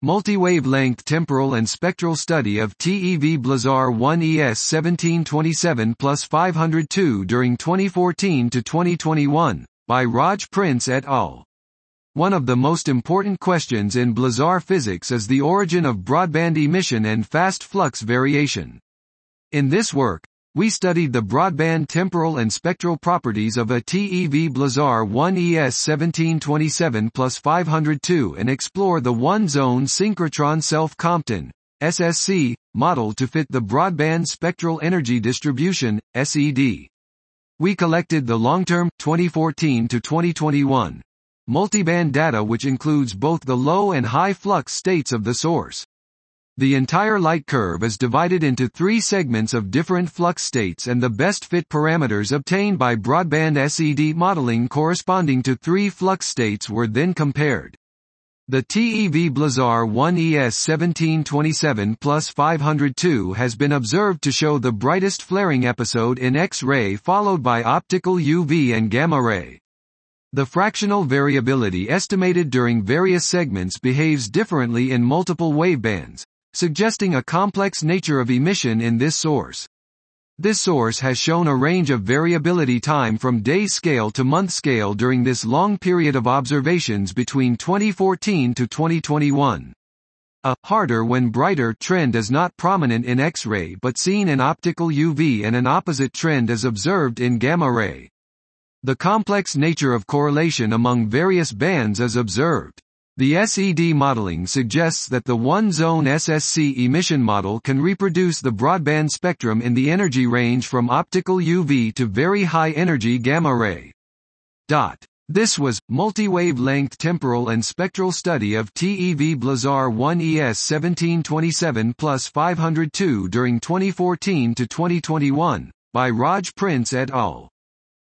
Multi-wavelength temporal and spectral study of TeV Blazar 1 ES 1727 plus 502 during 2014 to 2021, by Raj Prince et al. One of the most important questions in blazar physics is the origin of broadband emission and fast flux variation. In this work, we studied the broadband temporal and spectral properties of a TeV Blazar 1 ES 1727 plus 502 and explore the one-zone synchrotron self-Compton (SSC) model to fit the broadband spectral energy distribution (SED). We collected the long-term 2014 to 2021 multiband data, which includes both the low and high flux states of the source. The entire light curve is divided into 3 segments of different flux states, and the best fit parameters obtained by broadband SED modeling corresponding to 3 flux states were then compared. The TeV Blazar 1 ES 1727 plus 502 has been observed to show the brightest flaring episode in X-ray, followed by optical UV and gamma ray. The fractional variability estimated during various segments behaves differently in multiple wavebands, suggesting a complex nature of emission in this source. This source has shown a range of variability time from day scale to month scale during this long period of observations between 2014 to 2021. A harder when brighter trend is not prominent in X-ray but seen in optical UV, and an opposite trend is observed in gamma ray. The complex nature of correlation among various bands is observed. The SED modeling suggests that the one-zone SSC emission model can reproduce the broadband spectrum in the energy range from optical UV to very high-energy gamma ray. This was multi-wavelength temporal and spectral study of TeV Blazar 1 ES 1727 plus 502 during 2014 to 2021, by Raj Prince et al.